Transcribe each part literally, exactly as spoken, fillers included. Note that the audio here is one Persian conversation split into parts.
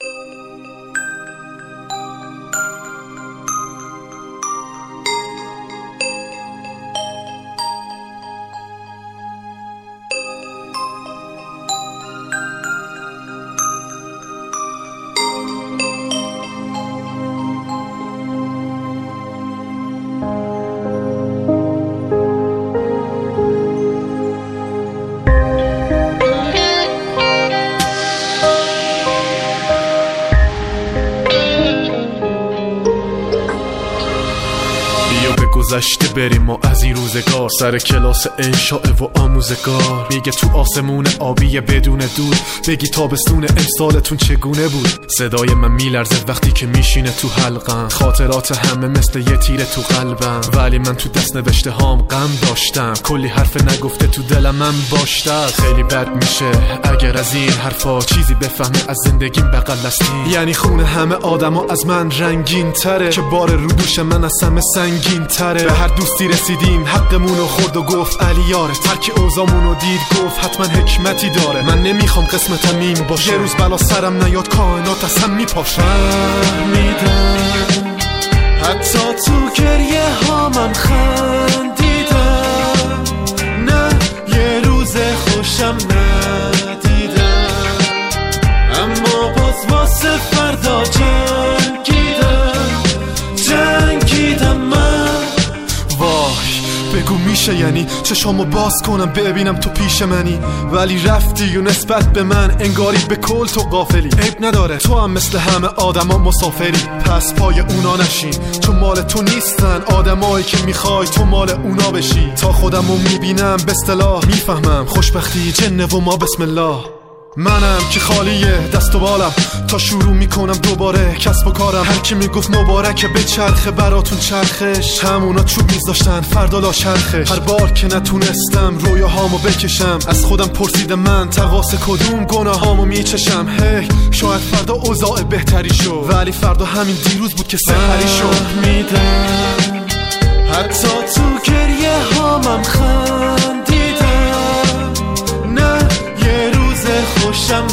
گذشته بریم و از این روزگار سر کلاس انشاء و آموزگار میگه تو آسمون آبی بدون دود بگی تابستون امسالتون چگونه بود. صدای من میلرزه وقتی که میشینه تو حلقم، خاطرات همه مثل یه تیره تو قلبم، ولی من تو دست نوشته هام غم داشتم، کلی حرف نگفته تو دلم من باشتم. خیلی بد میشه اگر از این حرفا چیزی بفهمه از زندگیم بغل دستین، یعنی خون همه آدما از من رنگین تره که بار رو دوش من از همه سنگین تره. به هر دوستی رسیدیم حقمونو خورد و گفت علی یارت، هر کی اوضاعمونو دید گفت حتما حکمتی داره. من نمیخوام قسمتم این باشه، یه روز بلا سرم نیاد کائنات از هم میپاشه. فهمیدم حتی تو گریه ها من خندیدم، نه یه روز خوشم ندیدم، اما باز واسه فردا جنگیدم جنگیدم من. بگو میشه یعنی چشامو باز کنم ببینم تو پیش منی، ولی رفتی و نسبت به من انگاری به کل تو غافلی. عیب نداره تو هم مثل همه آدما مسافری، پس پای اونا نشین چون مال تو نیستن آدمایی که میخوای تو مال اونا بشی. تا خودمو میبینم به اصطلاح میفهمم خوشبختی جنه و ما بسم الله. منم که خالیه دست و بالم تا شروع میکنم دوباره کسب و کارم. هر کی میگفت مبارکه به چرخه براتون چرخش، همونا چوب میذاشتن فردا لا چرخش. هر بار که نتونستم رویاهامو بکشم از خودم پرسیدم من تقاص کدوم گناهامو میچشم. هی شاید فردا اوضاع بهتری شد، ولی فردا همین دیروز بود که سحری شد. میدم حتی تو گریه ها من خندیدم، نه یه روز خوشم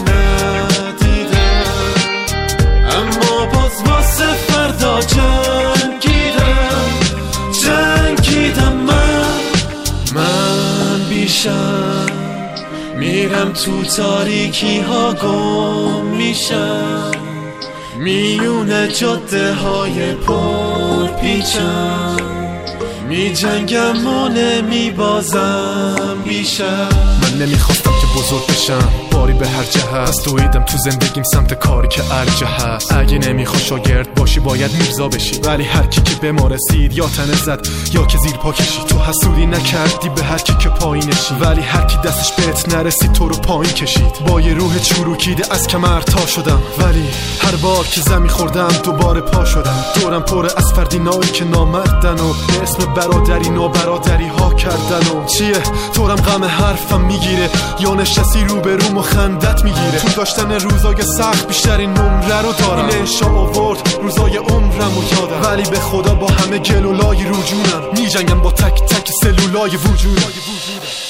ندیدم، اما باز واسه فردا جنگیدم جنگیدم من. من بیشم میرم تو تاریکی ها گم میشم، میونه جاده های پر پیچم، می جنگم و نمی بازم بیشم. من نمیخواستم که بزرگ بشم باری به هر جهت، پس دویدم تو زندگیم سمت کاری که ارجه هست. اگه نمیخوای شاگرد باشی باید میرزا بشی، ولی هر کی که به ما رسید یا تنه زد یا که زیر پا کشید. تو حسودی نکردی به هر کی که پایینشی، ولی هر کی دستش بهت نرسید تو رو پایین کشید. با یه روح چروکیده از کمر تا شدم، ولی هر بار که زمین خوردم دوباره پا شدم. دورم پر از فردینایی که نامردن و به اسم برادری نابرادری ها کردن. و چیه تورم غم حرفم میگیره یا نشستی رو به روم و خندت میگیره. تو داشتن روزای سخت بیشترین نمره رو دارم، این انشاء آورد روزای عمرم و یادم، ولی به خدا با همه گلولای رو جونم میجنگم با تک تک سلولای وجودم.